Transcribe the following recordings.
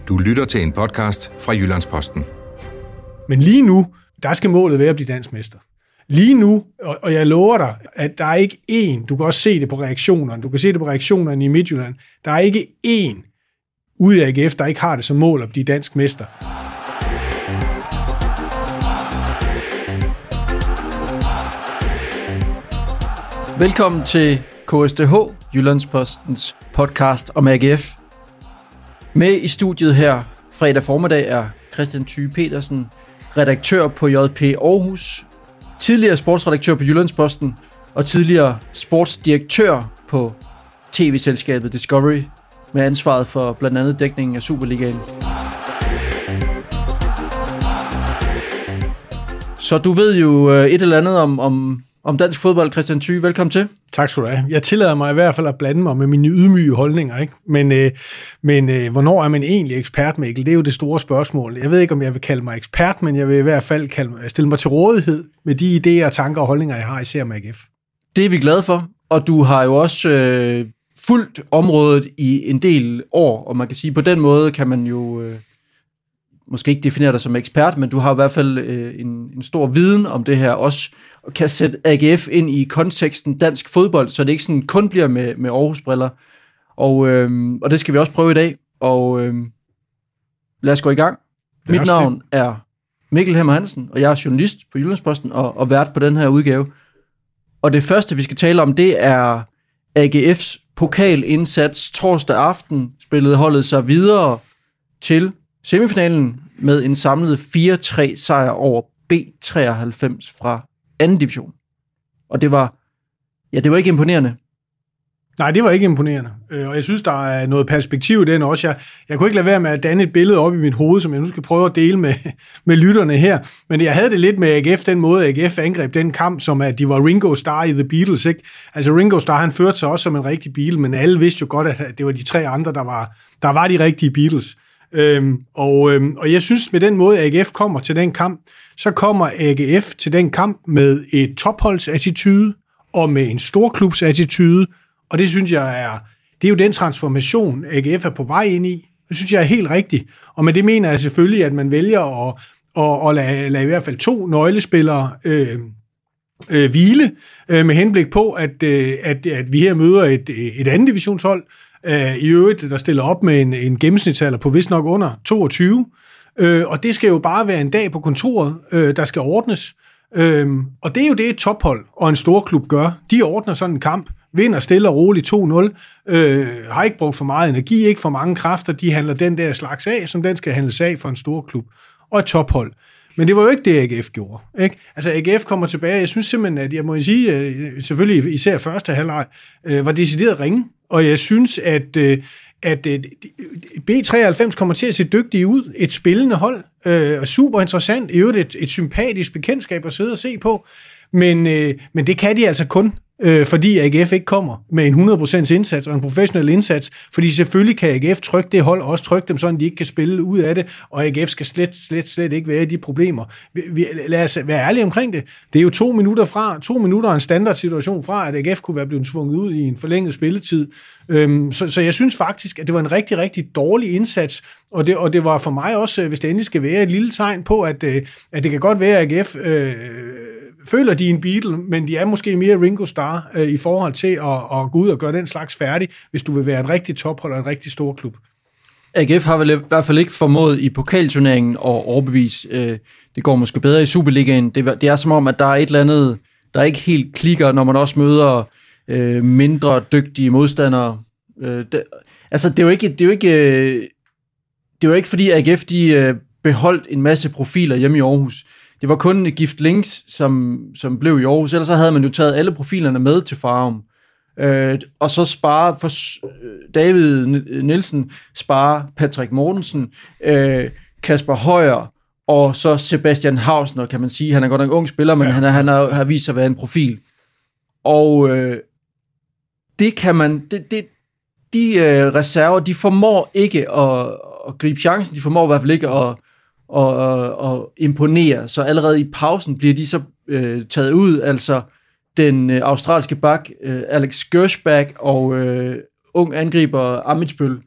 Du lytter til en podcast fra Jyllands-Posten. Men lige nu, der skal målet være at blive dansk mester. Lige nu, og jeg lover dig, at der er ikke én, du kan også se det på reaktionerne, du kan se det på reaktionerne i Midtjylland, der er ikke én ude af AGF, der ikke har det som mål at blive dansk mester. Velkommen til KSDH, Jyllands-Postens podcast om AGF. Med i studiet her fredag formiddag er Christian Thyge Petersen, redaktør på JP Aarhus, tidligere sportsredaktør på Jyllands-Posten og tidligere sportsdirektør på tv-selskabet Discovery med ansvaret for blandt andet dækningen af Superligaen. Så du ved jo et eller andet om dansk fodbold, Christian Thyge. Velkommen til. Tak skal du have. Jeg tillader mig i hvert fald at blande mig med mine ydmyge holdninger, ikke? Men hvornår er man egentlig ekspert, Mikkel? Det er jo det store spørgsmål. Jeg ved ikke, om jeg vil kalde mig ekspert, men jeg vil i hvert fald stille mig til rådighed med de idéer, tanker og holdninger, jeg har især med AGF. Det er vi glade for, og du har jo også fulgt området i en del år, og man kan sige, på den måde kan man jo måske ikke definere dig som ekspert, men du har i hvert fald en stor viden om det her også, og kan sætte AGF ind i konteksten dansk fodbold, så det ikke sådan kun bliver med Aarhus-briller. Og det skal vi også prøve i dag, og lad os gå i gang. Mit navn er Mikkel Hemmer Hansen, og jeg er journalist på Jyllands-Posten og vært på den her udgave. Og det første, vi skal tale om, det er AGF's pokalindsats torsdag aften. Spillede holdet sig videre til semifinalen med en samlet 4-3 sejr over B93 fra anden division. Og det var ikke imponerende. Nej, det var ikke imponerende. Og jeg synes, der er noget perspektiv i den også. Jeg kunne ikke lade være med at danne et billede op i mit hoved, som jeg nu skal prøve at dele med lytterne her. Men jeg havde det lidt med AGF, den måde AGF angreb den kamp, som at de var Ringo Starr i The Beatles, ikke? Altså Ringo Starr, han førte sig også som en rigtig Beatle, men alle vidste jo godt, at det var de tre andre, der var de rigtige Beatles. Og jeg synes, med den måde AGF kommer til den kamp, så kommer AGF til den kamp med et topholdsattitude og med en storklubsattitude, og det synes jeg det er jo den transformation, AGF er på vej ind i. Det synes jeg er helt rigtigt. Og med det mener jeg selvfølgelig, at man vælger at lade i hvert fald 2 nøglespillere hvile, med henblik på, at vi her møder et andet divisionshold, i øvrigt, der stiller op med en gennemsnitsalder på vist nok under 22. Og det skal jo bare være en dag på kontoret, der skal ordnes. Og det er jo det, et tophold og en storklub gør. De ordner sådan en kamp, vinder stille og roligt 2-0, har ikke brugt for meget energi, ikke for mange kræfter, de handler den der slags af, som den skal handles af for en storklub og et tophold. Men det var jo ikke det, AGF gjorde, ikke? Altså, AGF kommer tilbage, jeg synes simpelthen, at jeg må sige, selvfølgelig især første halvleg, var decideret ringe, og jeg synes, at B93 kommer til at se dygtige ud, et spillende hold, super interessant, i øvrigt et sympatisk bekendtskab at sidde og se på, men det kan de altså kun, fordi AGF ikke kommer med en 100% indsats og en professionel indsats, fordi selvfølgelig kan AGF trykke det hold, og også trykke dem sådan, de ikke kan spille ud af det, og AGF skal slet ikke være i de problemer. Lad os være ærlige omkring det. Det er jo 2 minutter en standardsituation fra, at AGF kunne være blevet tvunget ud i en forlænget spilletid. Så jeg synes faktisk, at det var en rigtig, rigtig dårlig indsats, og det var for mig også, hvis det endelig skal være et lille tegn på, at det kan godt være, at AGF føler de en Beatle, men de er måske mere Ringo Starr i forhold til at gå ud og gøre den slags færdig, hvis du vil være en rigtig tophold og en rigtig stor klub. AGF har vel i hvert fald ikke formået i pokalturneringen at overbevise. Det går måske bedre i Superligaen. Det er som om, at der er et eller andet, der ikke helt klikker, når man også møder mindre dygtige modstandere. Det er jo ikke fordi AGF de beholdt en masse profiler hjemme i Aarhus. Det var kun Gift Links, som blev i Aarhus. Ellers så havde man jo taget alle profilerne med til Farum. Og så spare for David Nielsen, spare Patrick Mortensen, Kasper Højer, og så Sebastian Hausner, kan man sige. Han er godt nok en ung spiller, men han har vist sig at være en profil. Og det kan man... De reserver, de formår ikke at gribe chancen. De formår i hvert fald ikke at imponere. Så allerede i pausen bliver de så taget ud. Altså den australske bak, Alex Gershback og ung angriber Amitsbøl.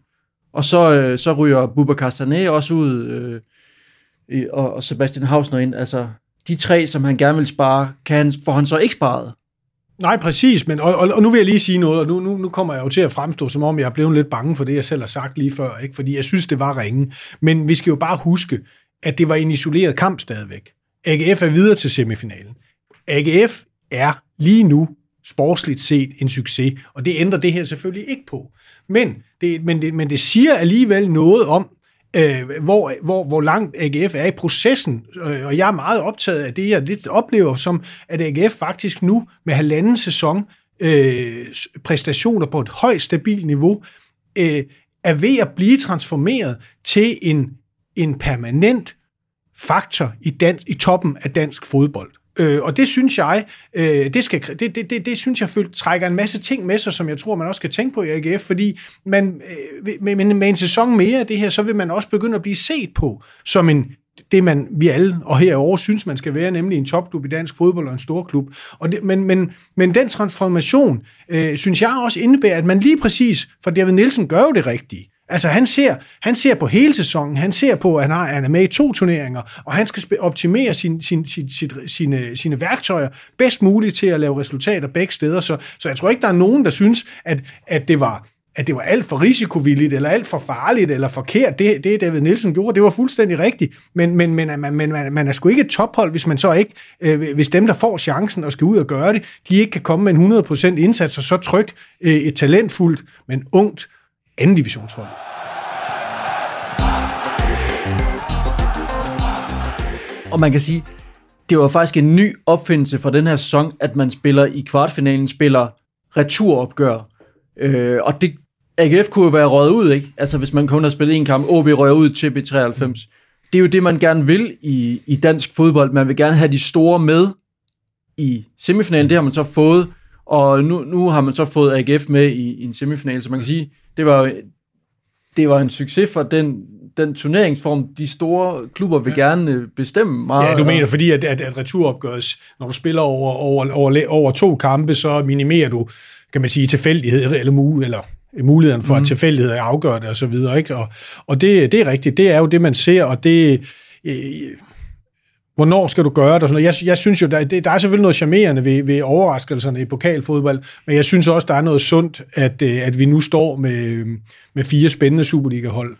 Og så ryger Boubacar Sané også ud, og Sebastian Hausner ind. Altså, de 3, som han gerne vil spare, får han så ikke sparet? Nej, præcis, men og nu vil jeg lige sige noget, og nu kommer jeg jo til at fremstå, som om jeg er blevet lidt bange for det, jeg selv har sagt lige før, ikke? Fordi jeg synes, det var ringe. Men vi skal jo bare huske, at det var en isoleret kamp stadigvæk. AGF er videre til semifinalen. AGF er lige nu sportsligt set en succes, og det ændrer det her selvfølgelig ikke på. Men det siger alligevel noget om, hvor langt AGF er i processen, og jeg er meget optaget af det, jeg lidt oplever, som at AGF faktisk nu med 1,5 sæson præstationer på et højt stabilt niveau, er ved at blive transformeret til en permanent faktor i toppen af dansk fodbold. Og det synes jeg, det synes jeg trækker en masse ting med sig, som jeg tror, man også skal tænke på i AGF, fordi man, med en sæson mere af det her, så vil man også begynde at blive set på som vi alle og herovre synes, man skal være, nemlig en topklub i dansk fodbold og en stor klub. Men den transformation, synes jeg også indebærer, at man lige præcis, for David Nielsen gør jo det rigtige. Altså han ser på hele sæsonen, han ser på, at han er med i 2 turneringer, og han skal optimere sine værktøjer bedst muligt til at lave resultater begge steder. Så jeg tror ikke, der er nogen, der synes, at det var alt for risikovilligt, eller alt for farligt, eller forkert, det David Nielsen gjorde. Det var fuldstændig rigtigt. Men man er sgu ikke et tophold, hvis man så ikke, hvis dem, der får chancen og skal ud og gøre det, de ikke kan komme med en 100% indsats, og så trykke et talentfuldt, men ungt anden divisionshold. Og man kan sige, det var faktisk en ny opfindelse for den her sæson, at man spiller i kvartfinalen, spiller returopgør. Og det, AGF kunne jo være røget ud, ikke? Altså hvis man kun har spillet en kamp, OB røger ud til B93. Det er jo det, man gerne vil i dansk fodbold. Man vil gerne have de store med i semifinalen. Det har man så fået, og nu har man så fået AGF med i en semifinal, så man kan sige, det var en succes for den turneringsform, de store klubber vil gerne bestemme meget. Ja, du mener, fordi at returopgøres, når du spiller over 2 kampe, så minimerer du, kan man sige, tilfældighed, eller muligheden for, at tilfældigheder afgør det, og så videre, ikke? Og det er rigtigt, det er jo det, man ser, og det... Hvornår skal du gøre det? Og sådan noget. Jeg synes jo, der er selvfølgelig noget charmerende ved overraskelserne i pokalfodbold, men jeg synes også, der er noget sundt, at vi nu står med 4 spændende Superliga-hold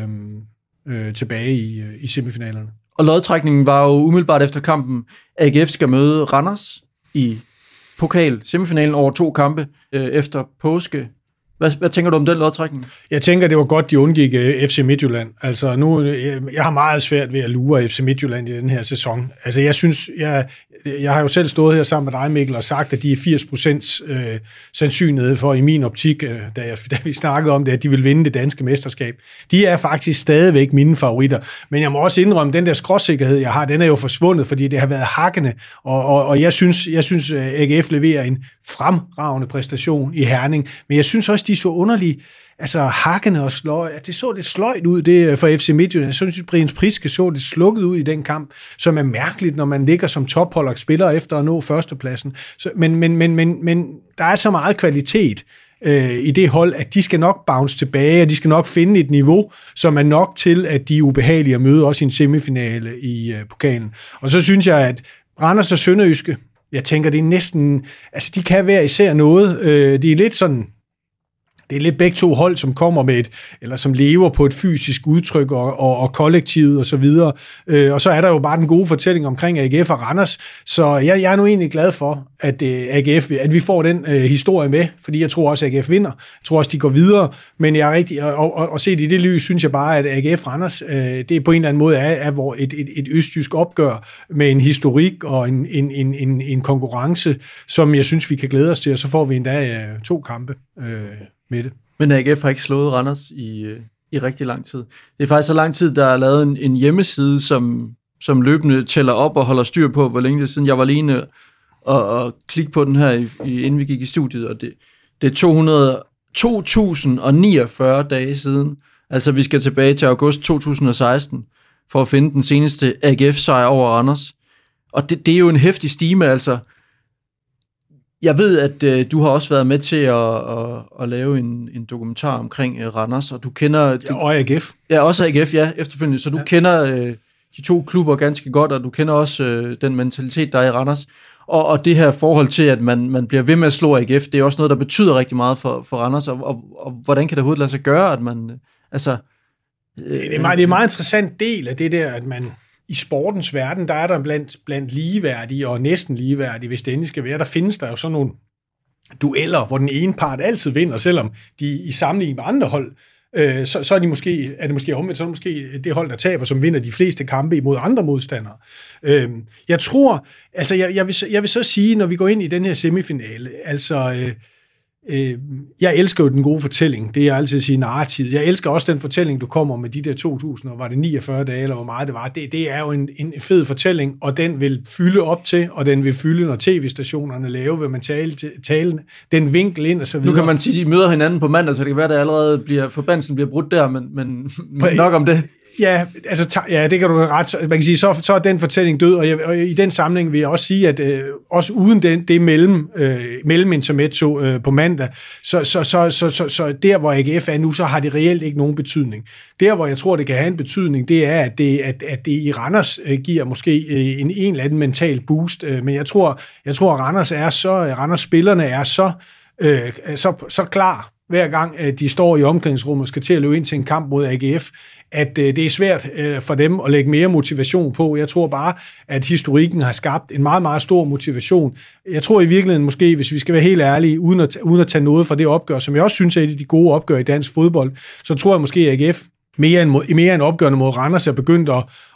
tilbage i semifinalerne. Og lodtrækningen var jo umiddelbart efter kampen. AGF skal møde Randers i pokal-semifinalen over 2 kampe efter påske. Hvad tænker du om den lodtrækning? Jeg tænker, det var godt, de undgik FC Midtjylland. Altså nu, jeg har meget svært ved at lure FC Midtjylland i den her sæson. Altså jeg synes, jeg har jo selv stået her sammen med dig, Mikkel, og sagt, at de er 80% sandsynlighed for, i min optik, da vi snakkede om det, at de vil vinde det danske mesterskab. De er faktisk stadigvæk mine favoritter. Men jeg må også indrømme, den der skråsikkerhed, jeg har, den er jo forsvundet, fordi det har været hakkende. Og jeg synes, AGF leverer en fremragende præstation i Herning. Men jeg synes også, de er så underlige, altså hakkende og sløj, at det så lidt sløjt ud det for FC Midtjylland. Jeg synes, Brian Priske så lidt slukket ud i den kamp, som er mærkeligt, når man ligger som tophold og spiller efter at nå førstepladsen. Men der er så meget kvalitet i det hold, at de skal nok bounce tilbage, og de skal nok finde et niveau, som er nok til, at de er ubehagelige at møde også i en semifinale i pokalen. Og så synes jeg, at Randers og Sønderjyske, jeg tænker, det er næsten, altså de kan være især noget, de er lidt sådan, det er lidt begge 2 hold, som kommer med eller som lever på et fysisk udtryk og kollektivet og så videre. Og så er der jo bare den gode fortælling omkring AGF og Randers. Så jeg er nu egentlig glad for, at vi får den historie med, fordi jeg tror også, at AGF vinder. Jeg tror også, de går videre. Men jeg er rigtig, og set i det lys, synes jeg bare, at AGF Randers, det på en eller anden måde er et østjysk opgør med en historik og en konkurrence, som jeg synes, vi kan glæde os til, og så får vi endda 2 kampe med det. Men AGF har ikke slået Randers i rigtig lang tid. Det er faktisk så lang tid, der er lavet en hjemmeside, som løbende tæller op og holder styr på, hvor længe det er siden. Jeg var lige inde og klikke på den her, inden vi gik i studiet, og det er 2049 dage siden. Altså, vi skal tilbage til august 2016 for at finde den seneste AGF-sejr over Randers. Og det er jo en heftig stime, altså. Jeg ved, at du har også været med til at lave en dokumentar omkring Randers, og du kender... Og AGF. Ja, også AGF, ja, efterfølgende. Så du kender de to klubber ganske godt, og du kender også den mentalitet, der er i Randers. Og det her forhold til, at man bliver ved med at slå AGF, det er også noget, der betyder rigtig meget for Randers, og hvordan kan det overhovedet lade sig gøre, at man... Altså, det er en meget interessant del af det der, at man... I sportens verden, der er der blandt ligeværdige og næsten ligeværdige, hvis det endelig skal være, der findes der jo sådan nogle dueller, hvor den ene part altid vinder, selvom de i sammenligning med andre hold, så er det måske omvendt, så er det måske det hold, der taber, som vinder de fleste kampe imod andre modstandere. Jeg tror, altså jeg vil så sige, når vi går ind i den her semifinale, altså... jeg elsker jo den gode fortælling, det er jeg altid sige narrativ. Jeg elsker også den fortælling, du kommer med de der 2000, og var det 49 dage, eller hvor meget det var. Det er jo en fed fortælling, og den vil fylde op til, og den vil fylde, når tv-stationerne laver, vil man tale den vinkel ind og så videre. Nu kan man sige, at I møder hinanden på mandag, så det kan være, at allerede forbandelsen bliver brudt der, men nok om det. Ja, altså, det kan du ret. Man kan sige, så er den fortælling død, og i den sammenhæng vil jeg også sige, at også uden det mellem intermezzo på mandag, så der, hvor AGF er nu, så har det reelt ikke nogen betydning. Der, hvor jeg tror, det kan have en betydning, det er, at det i Randers giver måske en eller anden mental boost, men jeg tror, at Randers spillerne er så klar, hver gang de står i omklædningsrummet og skal til at løbe ind til en kamp mod AGF, at det er svært for dem at lægge mere motivation på. Jeg tror bare, at historikken har skabt en meget, meget stor motivation. Jeg tror i virkeligheden måske, hvis vi skal være helt ærlige, uden at tage noget fra det opgør, som jeg også synes er et af de gode opgør i dansk fodbold, så tror jeg måske, at AGF mere end opgørende mod Randers er begyndt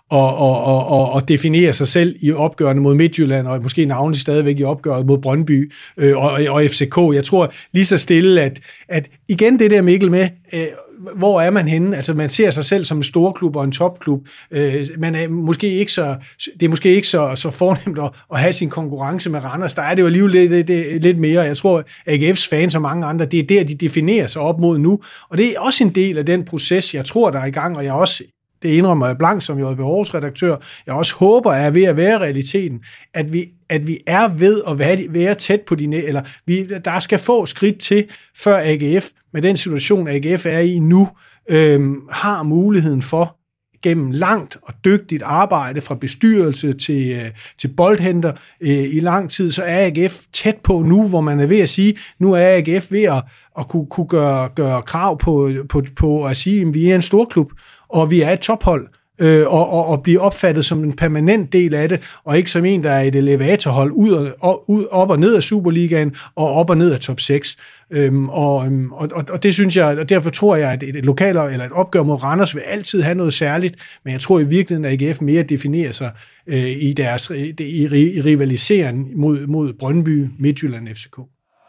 at definere sig selv i opgørende mod Midtjylland, og måske navnlig stadigvæk i opgøret mod Brøndby og FCK. Jeg tror lige så stille, at igen det der, Mikkel, med, hvor er man henne? Altså man ser sig selv som en storklub og en topklub. Man er måske ikke det er måske ikke så fornemt at have sin konkurrence med Randers. Der er det jo alligevel lidt mere. Jeg tror, AGF's fans og mange andre, det er der, de definerer sig op mod nu. Og det er også en del af den proces, jeg tror, der er i gang, og jeg også... Det indrømmer jeg blank som JB Aarhus redaktør. Jeg også håber, at er ved at være realiteten, at vi er ved at være tæt på eller der skal få skridt til, før AGF, med den situation, AGF er i nu, har muligheden for, gennem langt og dygtigt arbejde fra bestyrelse til boldhenter i lang tid, så er AGF tæt på nu, hvor man er ved at sige, nu er AGF ved at kunne gøre krav på at sige, at vi er en storklub, og vi er et tophold, og blive opfattet som en permanent del af det, og ikke som en, der er et elevatorhold op og ned af Superligaen, og op og ned af top 6. Og det synes jeg, og derfor tror jeg, at et lokaler eller et opgør mod Randers vil altid have noget særligt, men jeg tror i virkeligheden, at AGF mere definerer sig i deres rivalisering mod Brøndby, Midtjylland og FCK.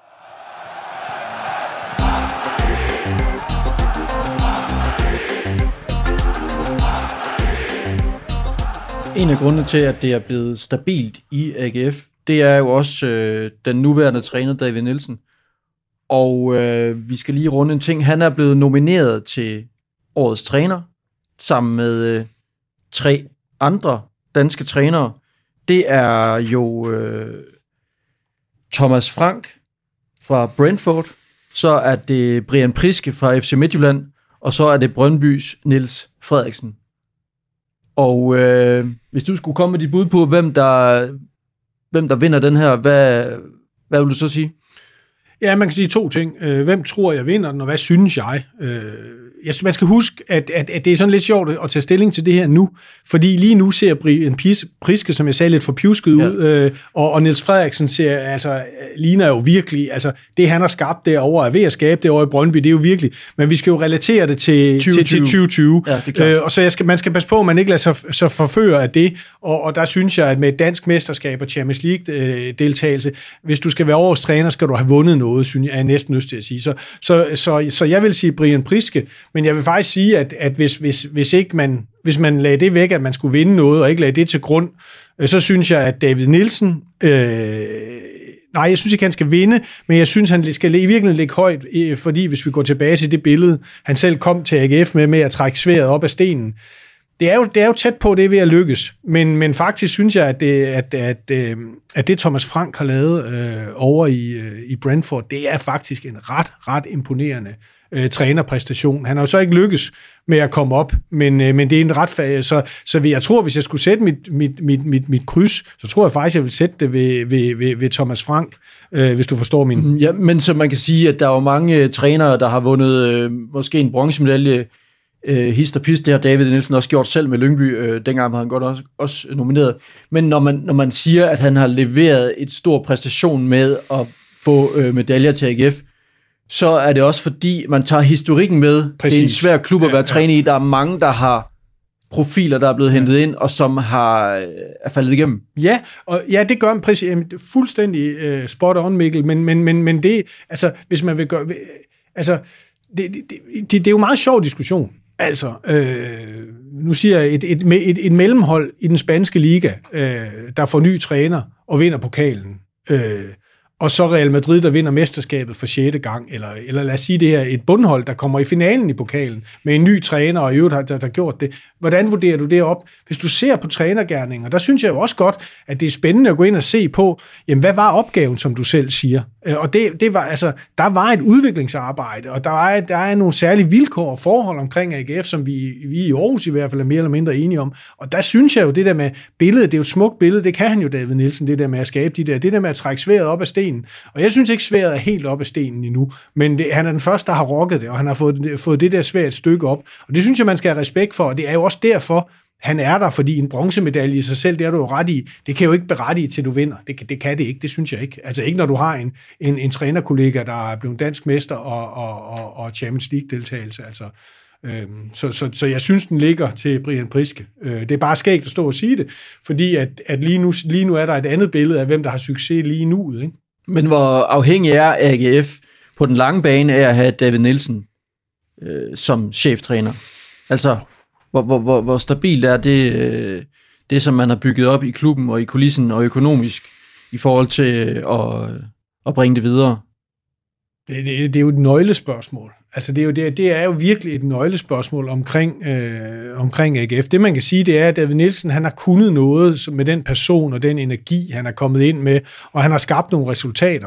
En af grundene til, at det er blevet stabilt i AGF, det er jo også den nuværende træner, David Nielsen. Og vi skal lige runde en ting. Han er blevet nomineret til årets træner, sammen med 3 andre danske trænere. Det er jo Thomas Frank fra Brentford, så er det Brian Priske fra FC Midtjylland, og så er det Brøndbys Niels Frederiksen. Og hvis du skulle komme med dit bud på, hvem der vinder den her, hvad vil du så sige? Ja, man kan sige 2 ting. Hvem tror jeg vinder den, og hvad synes jeg? Man skal huske, at det er sådan lidt sjovt at tage stilling til det her nu, fordi lige nu ser Brian Priske, som jeg sagde, lidt for pjusket ud, og Niels Frederiksen ligner jo virkelig, altså det han har skabt derovre, er ved at skabe derovre i Brøndby, det er jo virkelig, men vi skal jo relatere det til 2020. Ja, og så man skal passe på, at man ikke lader sig så forføre af det, og der synes jeg, at med et dansk mesterskab og Champions League-deltagelse, hvis du skal være årets træner, skal du have vundet noget, synes jeg, er næsten lyst til at sige. Så jeg vil sige Brian Priske, men jeg vil faktisk sige, at hvis man lagde det væk, at man skulle vinde noget, og ikke lagde det til grund, så synes jeg, at David Nielsen... Nej, jeg synes ikke, han skal vinde, men jeg synes, han skal i virkeligheden ligge højt, fordi hvis vi går tilbage til det billede, han selv kom til AGF med at trække sværdet op af stenen, det er jo tæt på det ved at lykkes, men faktisk synes jeg, at det Thomas Frank har lavet over i Brentford, det er faktisk en ret imponerende trænerpræstation. Han har jo så ikke lykkes med at komme op, men det er en ret så jeg tror, hvis jeg skulle sætte mit kryds, så tror jeg faktisk, jeg vil sætte det ved Thomas Frank, hvis du forstår min. Ja, men så man kan sige, at der er jo mange trænere, der har vundet måske en bronzemedalje, hist og pist. Det har David Nielsen også gjort selv med Lyngby, dengang var han godt også nomineret. Men når man siger, at han har leveret et stor præstation med at få medaljer til AGF, så er det også fordi, man tager historikken med. Præcis. Det er en svær klub at være træner i. Der er mange, der har profiler, der er blevet hentet ind, og som er faldet igennem. Ja, det gør man præcis. Fuldstændig spot on, Mikkel. Men det, altså, hvis man vil gøre... Altså, det er jo en meget sjov diskussion. Altså, nu siger jeg, et mellemhold i den spanske liga, der får ny træner og vinder pokalen, og så Real Madrid, der vinder mesterskabet for 6. gang, eller lad os sige det her, et bundhold, der kommer i finalen i pokalen, med en ny træner, og i øvrigt der gjort det. Hvordan vurderer du det op? Hvis du ser på trænergerninger, der synes jeg jo også godt, at det er spændende at gå ind og se på, jamen, hvad var opgaven, som du selv siger? Og det var, altså, der var et udviklingsarbejde, og der er nogle særlige vilkår og forhold omkring AGF, som vi i Aarhus i hvert fald er mere eller mindre enige om. Og der synes jeg jo, det der med billedet, det er jo et smukt billede, det kan han jo, David Nielsen, det der med at skabe det der med at trække sværet op af stenen. Og jeg synes ikke, sværet er helt op af stenen endnu, men han er den første, der har rocket det, og han har fået det der svært et stykke op. Og det synes jeg, man skal have respekt for, og det er jo også derfor, han er der, fordi en bronzemedalje i sig selv, det er du jo ret i, det kan jo ikke berettige til, du vinder. Det kan det ikke, det synes jeg ikke. Altså ikke, når du har en trænerkollega, der er blevet dansk mester og Champions League-deltagelse. Altså, så jeg synes, den ligger til Brian Priske. Det er bare skægt at stå og sige det, fordi at lige nu er der et andet billede af, hvem der har succes lige nu, ikke? Men hvor afhængig er AGF på den lange bane af at have David Nielsen som cheftræner? Altså, hvor stabilt er det, som man har bygget op i klubben og i kulissen og økonomisk i forhold til at bringe det videre? Det er jo et nøglespørgsmål. Altså det er jo virkelig et nøglespørgsmål omkring AGF. Det man kan sige, det er, at David Nielsen, han har kunnet noget med den person og den energi, han er kommet ind med, og han har skabt nogle resultater.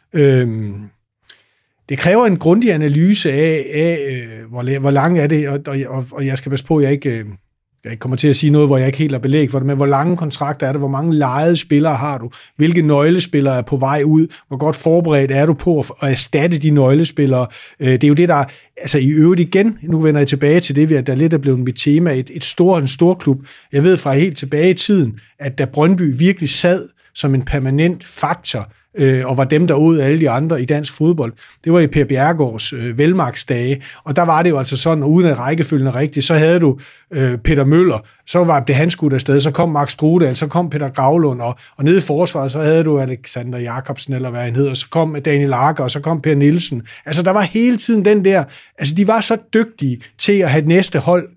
Det kræver en grundig analyse af hvor lang er det, og jeg skal passe på, jeg ikke kommer til at sige noget, hvor jeg ikke helt har belæg for det, men hvor lange kontrakter er det, hvor mange lejede spillere har du, hvilke nøglespillere er på vej ud, hvor godt forberedt er du på at erstatte de nøglespillere. Det er jo det, der, altså i øvrigt igen, nu vender jeg tilbage til det, der lidt er blevet mit tema, en stor klub. Jeg ved fra helt tilbage i tiden, at da Brøndby virkelig sad som en permanent faktor, og var dem, der åd alle de andre i dansk fodbold. Det var i Per Bjerregaards velmagtsdage, og der var det jo altså sådan, uden at rækkefølgen er rigtig, så havde du Peter Møller, så var det han skudt afsted, så kom Max Strudal, så kom Peter Gravlund, og nede i forsvaret, så havde du Alexander Jacobsen, eller hvad han hedder, så kom Daniel Lager, og så kom Per Nielsen. Altså, der var hele tiden den der, altså de var så dygtige til at have næste hold,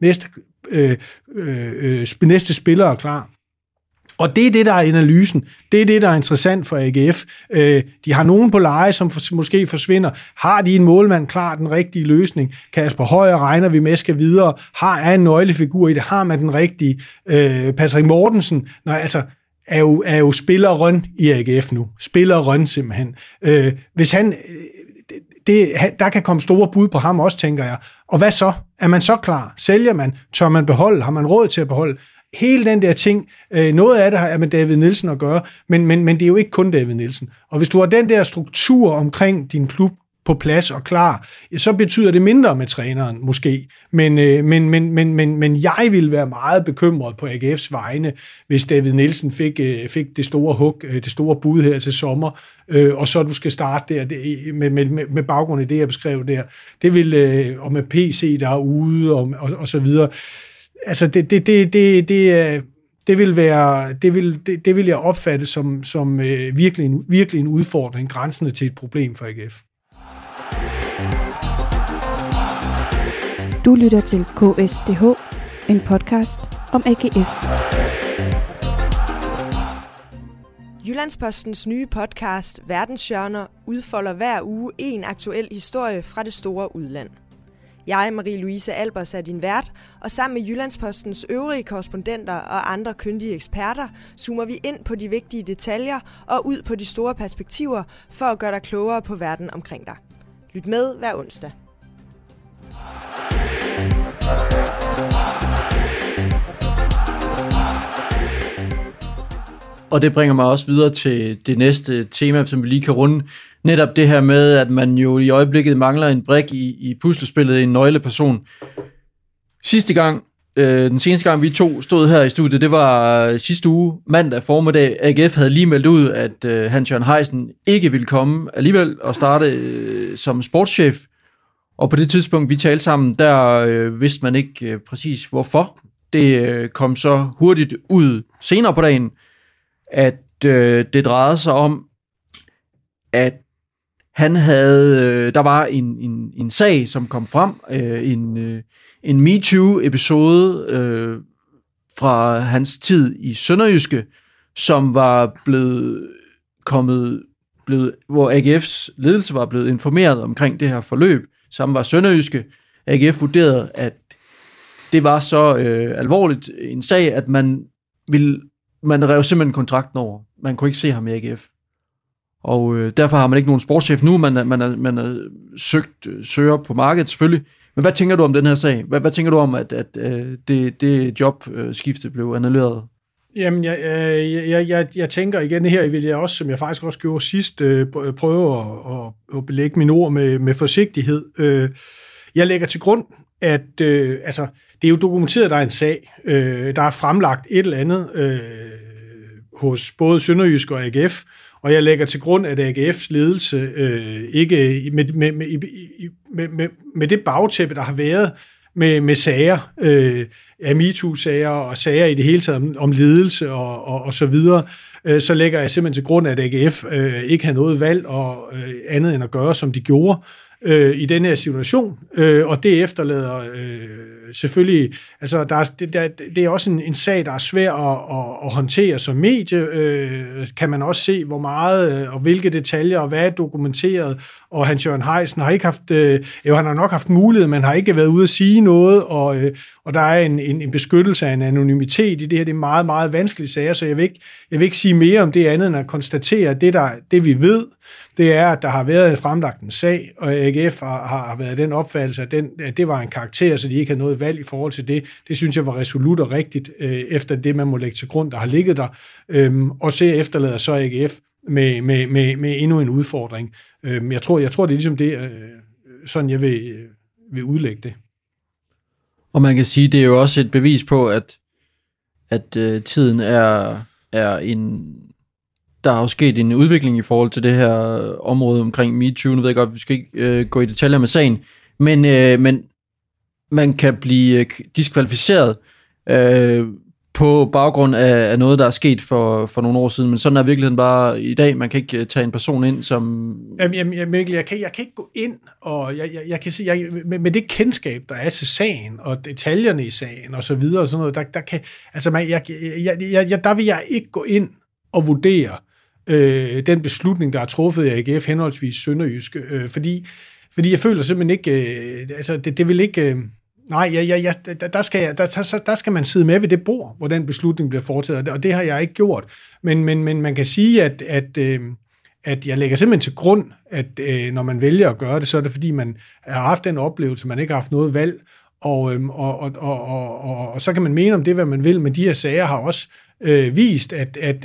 næste spillere klar. Og det er det, der er analysen. Det er det, der er interessant for AGF. De har nogen på leje, som måske forsvinder. Har de en målmand klar, den rigtige løsning? Kasper Højer regner vi med skal videre. Er en nøglefigur i det? Har man den rigtige? Patrick Mortensen er jo spillerrøn i AGF nu. Spillerrøn simpelthen. Hvis han... der kan komme store bud på ham også, tænker jeg. Og hvad så? Er man så klar? Sælger man? Tør man beholde? Har man råd til at beholde? Hele den der ting, noget af det har med David Nielsen at gøre, men det er jo ikke kun David Nielsen. Og hvis du har den der struktur omkring din klub på plads og klar, så betyder det mindre med træneren måske. Men jeg ville være meget bekymret på AGF's vegne, hvis David Nielsen fik det store hug, det store bud her til sommer, og så du skal starte der med baggrund i det, jeg beskrev der. Det vil, og med PC der er ude og så videre. Altså det vil jeg opfatte som virkelig en udfordring, grænsende til et problem for AGF. Du lytter til KSDH, en podcast om AGF. Jyllandspostens nye podcast, Verdenshjørner, udfolder hver uge en aktuel historie fra det store udland. Jeg, Marie-Louise Albers, er din vært, og sammen med Jyllandspostens øvrige korrespondenter og andre kyndige eksperter, zoomer vi ind på de vigtige detaljer og ud på de store perspektiver for at gøre dig klogere på verden omkring dig. Lyt med hver onsdag. Og det bringer mig også videre til det næste tema, som vi lige kan runde. Netop det her med, at man jo i øjeblikket mangler en brik i puslespillet, en nøgleperson. Den seneste gang vi to stod her i studiet, det var sidste uge, mandag formiddag. AGF havde lige meldt ud, at Hans-Jørgen Heisen ikke ville komme alligevel og starte som sportschef. Og på det tidspunkt, vi talte sammen, der vidste man ikke præcis hvorfor. Det kom så hurtigt ud senere på dagen, at det drejede sig om, at han havde, der var en sag, som kom frem, en MeToo-episode fra hans tid i Sønderjyske, som var blevet, hvor AGF's ledelse var blevet informeret omkring det her forløb, som var Sønderjyske. AGF vurderede, at det var så alvorligt en sag, at man rev simpelthen kontrakten over. Man kunne ikke se ham i AGF. Og derfor har man ikke nogen sportschef nu. Man har søger på markedet selvfølgelig. Men hvad tænker du om den her sag? Hvad tænker du om, at det jobskifte blev annulleret? Jamen, jeg tænker igen her, vil jeg også, som jeg faktisk også gjorde sidst, prøve at belægge mine ord med forsigtighed. Jeg lægger til grund, at det er jo dokumenteret, at der er en sag. Der er fremlagt et eller andet hos både Sønderjysk og AGF, og jeg lægger til grund, at AGF's ledelse ikke med det bagtæppe, der har været med sager, af MeToo-sager og sager i det hele taget om ledelse og så videre, så lægger jeg simpelthen til grund, at AGF ikke har noget valg og andet end at gøre, som de gjorde i den her situation, og det efterlader selvfølgelig, altså det er også en sag, der er svær at håndtere som medie, kan man også se, hvor meget og hvilke detaljer og hvad er dokumenteret, og Hans-Jørgen Heisen har ikke haft, han har nok haft mulighed, men har ikke været ude at sige noget, og der er en beskyttelse af en anonymitet i det her. Det er meget, meget vanskelige sager, så jeg vil ikke sige mere om det andet, end at konstatere, at det vi ved, det er, at der har været fremlagt en sag, og AGF har været den opfattelse, at det var en karakter, så de ikke havde noget valg i forhold til det. Det synes jeg var resolut og rigtigt, efter det, man må lægge til grund, der har ligget der. Og så efterlader så AGF med endnu en udfordring. Jeg tror, det er ligesom det, sådan jeg vil udlægge det. Og man kan sige, det er jo også et bevis på, at tiden er en... Der har jo sket en udvikling i forhold til det her område omkring MeToo. Nu ved jeg godt, vi skal ikke gå i detaljer med sagen, men man kan blive diskvalificeret på baggrund af noget, der er sket for nogle år siden. Men sådan er virkeligheden bare i dag. Man kan ikke tage en person ind, som... Mikkel, jeg kan ikke gå ind, og jeg kan sige, med det kendskab, der er til sagen, og detaljerne i sagen, og så videre, og sådan noget, der vil jeg ikke gå ind og vurdere den beslutning, der er truffet af AGF henholdsvis Sønderjyske, fordi jeg føler simpelthen ikke, det vil ikke, der skal man sidde med ved det bord, hvor den beslutning bliver foretaget, og det har jeg ikke gjort, men man kan sige, at jeg lægger simpelthen til grund, at når man vælger at gøre det, så er det fordi, man har haft den oplevelse, man ikke har haft noget valg, og så kan man mene om det, hvad man vil, men de her sager har også vist,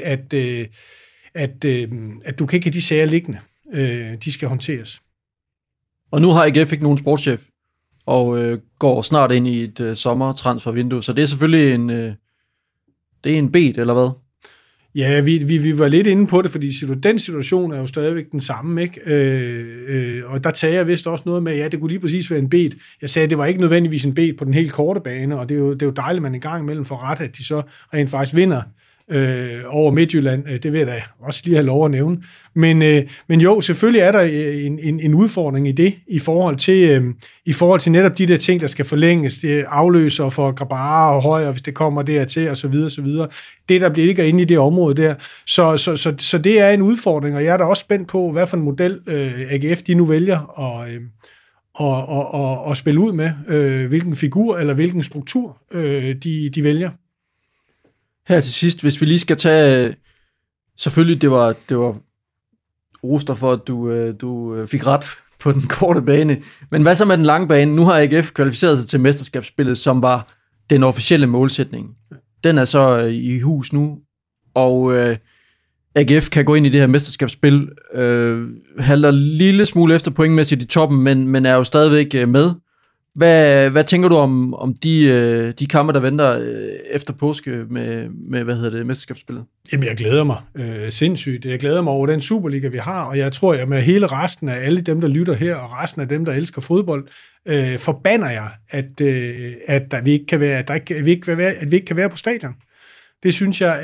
at du kan ikke have de sager liggende. De skal håndteres. Og nu har AGF ikke nogen sportschef, og går snart ind i et sommertransfervindue, så det er selvfølgelig det er en bet, eller hvad? Ja, vi var lidt inde på det, fordi den situation er jo stadigvæk den samme, ikke? Og der tager jeg vist også noget med, ja, det kunne lige præcis være en bet. Jeg sagde, at det var ikke nødvendigvis en bet på den helt korte bane, og det er jo dejligt, at man en gang imellem får ret, at de så rent faktisk vinder over Midtjylland. Det vil jeg da også lige have lov at nævne. Men jo, selvfølgelig er der en udfordring i det, i forhold til netop de der ting, der skal forlænges, det afløser for Grabara og Højer, hvis det kommer dertil, og så videre, så videre. Det, der bliver ikke inde i det område der. Så det er en udfordring, og jeg er da også spændt på, hvad for en model AGF de nu vælger at spille ud med, hvilken figur eller hvilken struktur de vælger. Her til sidst, hvis vi lige skal tage, selvfølgelig det var roster for, at du fik ret på den korte bane, men hvad så med den lange bane? Nu har AGF kvalificeret sig til mesterskabsspillet, som var den officielle målsætning. Den er så i hus nu, og AGF kan gå ind i det her mesterskabsspil, halter lille smule efter pointmæssigt i toppen, men er jo stadigvæk med. Hvad tænker du om de kampe, der venter efter påske med mesterskabsspillet? Jamen, jeg glæder mig sindssygt. Jeg glæder mig over den Superliga, vi har, og jeg tror, at med hele resten af alle dem, der lytter her, og resten af dem, der elsker fodbold, forbander jeg, at vi ikke kan være på stadion. Det synes jeg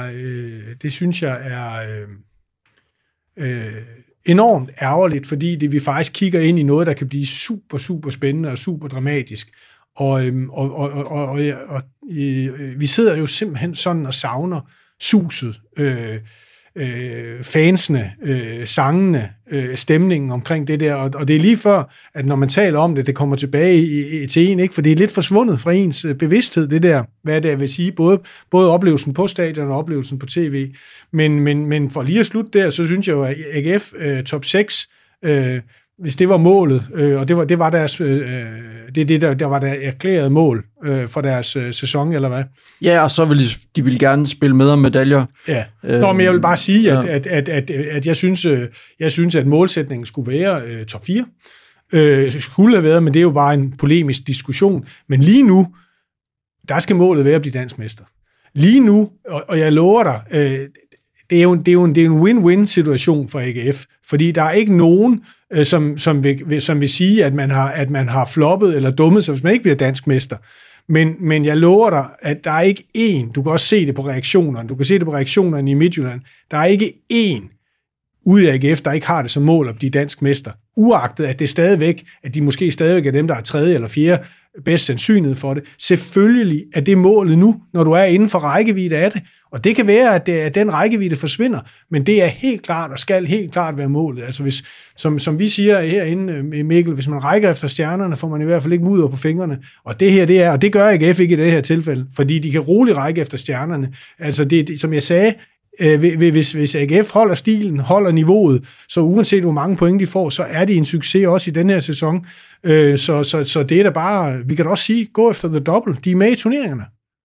er enormt ærgerligt, fordi vi faktisk kigger ind i noget, der kan blive super, super spændende og super dramatisk. Og vi sidder jo simpelthen sådan og savner suset, fansene, sangene, stemningen omkring det der, og det er lige før, at når man taler om det, det kommer tilbage til en, ikke? For det er lidt forsvundet fra ens bevidsthed, det der, hvad det vil sige, både oplevelsen på stadion og oplevelsen på tv, men for lige at slutte der, så synes jeg jo, at AGF top 6, hvis det var målet, og det var deres, der var der erklærede mål for deres sæson, eller hvad? Ja, og så vil de vil gerne spille med om medaljer. Ja. Men jeg vil bare sige, at jeg synes, at målsætningen skulle være top 4. Skulle have været, men det er jo bare en polemisk diskussion. Men lige nu, der skal målet være at blive dansk mester. Lige nu, og jeg lover dig, det er jo en win-win situation for AGF, fordi der er ikke nogen, som vil sige, at man har floppet eller dummet sig, hvis man ikke bliver dansk mester. Men jeg lover dig, at der er ikke én, du kan også se det på reaktionerne, du kan se det på reaktionerne i Midtjylland, der er ikke én ude af AGF, der ikke har det som mål at blive dansk mester. Uagtet at det stadigvæk, at de måske stadigvæk er dem, der er 3. eller 4. bedst sandsynlighed for det. Selvfølgelig er det målet nu, når du er inden for rækkevidde af det. Og det kan være, at den rækkevidde forsvinder, men det er helt klart og skal helt klart være målet. Altså hvis, som vi siger herinde, Mikkel, hvis man rækker efter stjernerne, får man i hvert fald ikke mudder på fingrene. Og det her, det er, og det gør AGF ikke i det her tilfælde, fordi de kan roligt række efter stjernerne. Altså det, som jeg sagde, hvis AGF holder stilen, holder niveauet, så uanset hvor mange point de får, så er det en succes også i den her sæson. Så det er da bare, vi kan da også sige, gå efter the double. De er med i turneringerne.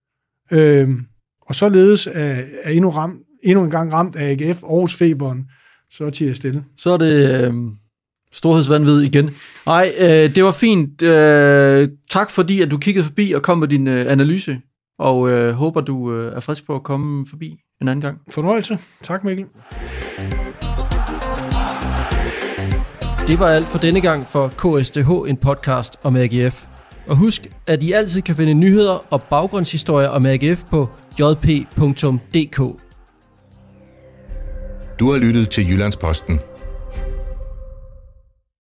Og således er endnu en gang ramt af AGF, Aarhus-feberen, så til at stille. Så er det storhedsvanvid igen. Nej, det var fint. Tak fordi, at du kiggede forbi og kom med din analyse, og håber, du er frisk på at komme forbi en anden gang. Fornøjelse. Tak, Mikkel. Det var alt for denne gang for KSDH, en podcast om AGF. Og husk, at I altid kan finde nyheder og baggrundshistorier om AGF på jp.dk. Du har lyttet til Jyllands-Posten.